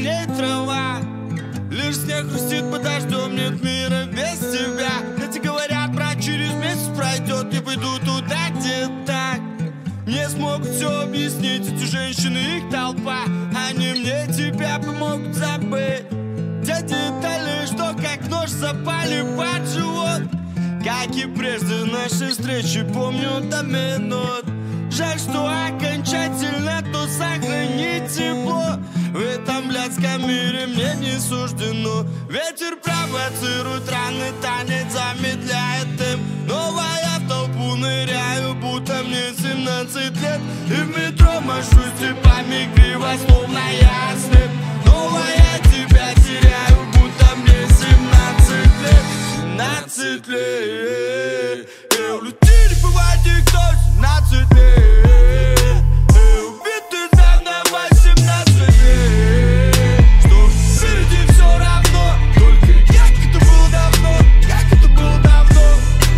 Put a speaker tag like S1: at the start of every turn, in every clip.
S1: зеленеет трава, лишь снег хрустит под дождем, нет мира без тебя. Эти говорят, брат, через месяц пройдет, я пойду туда, где так. Мне смогут все объяснить, эти женщины, их толпа. Они мне тебя помогут забыть те детали, что как нож запали под живот. Как и прежде нашей встречи, помню до минут. Жаль, что окончательно то сохранить тепло. В этом блядском мире мне не суждено. Ветер провоцирует раны, танец замедляет темп. Новая в толпу ныряю, будто мне 17 лет. И в метро машусь типами криво, словно я слеп. Новая тебя теряю, будто мне 17 лет. 17 лет. Улетели по воде, кто 17 лет. Убиты заново 17 лет. Что впереди все равно, только как это было давно, как это было давно.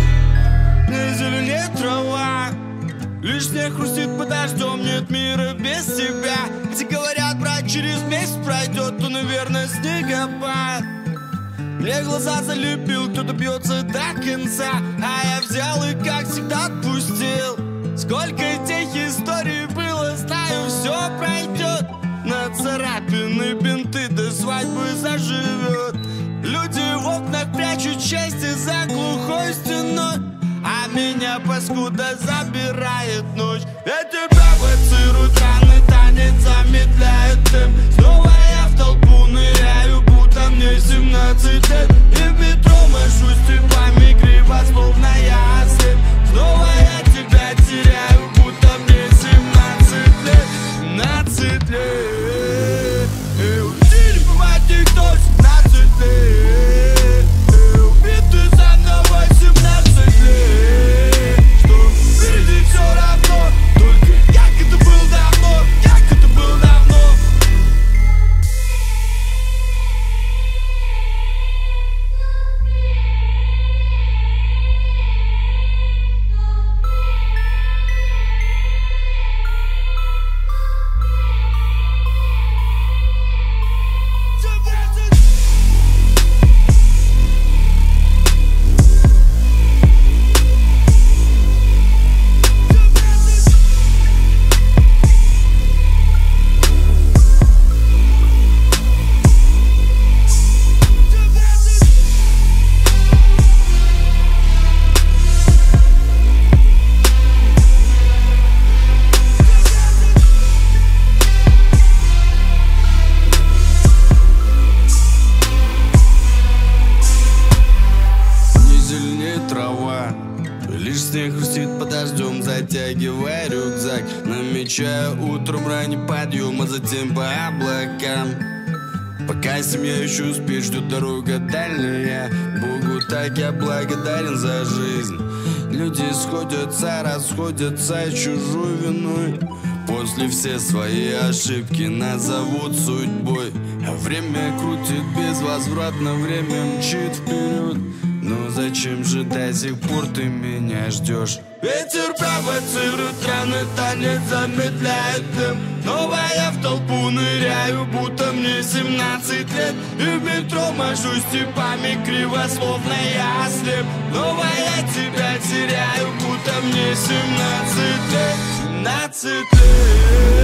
S1: Не зеленеет трава, лишь снег хрустит под дождем, нет мира без тебя. Где говорят, брат, через месяц пройдет, то, наверное, снегопад. Мне глаза залепил, кто-то бьется до конца, а я взял и, как всегда, отпустил. Сколько тех историй было, знаю, все пройдет. На царапины бинты до свадьбы заживет. Люди в окнах прячут счастье за глухой стеной, а меня, паскуда, забирает ночь. Ветер провоцирует раны, танец замедляет темп. Снова я в толпу ныряю, будто мне 17 лет. И в метро машусь типами криво, словно я слеп. Снова я тебя теряю, будто мне 17 лет. 17 лет. И улетели по воде, кто 17 лет. И убиты заново 17 лет. Что впереди все равно, только как это было давно, как это было давно. Лишь снег хрустит под дождем, затягивая рюкзак. Намечаю утром ранний подъем, а затем по облакам. Пока семья еще успеет, ждет дорога дальняя. Богу так я благодарен за жизнь. Люди сходятся, расходятся чужой виной. После все свои ошибки назовут судьбой. А время крутит безвозвратно, время мчит вперед. Но зачем же до сих пор ты меня ждешь? Ветер провоцирует раны, танец замедляет темп. Снова я в толпу ныряю, будто мне 17 лет. И в метро машусь типами криво, словно я слеп. Снова я тебя теряю, будто мне 17 лет. 17 лет.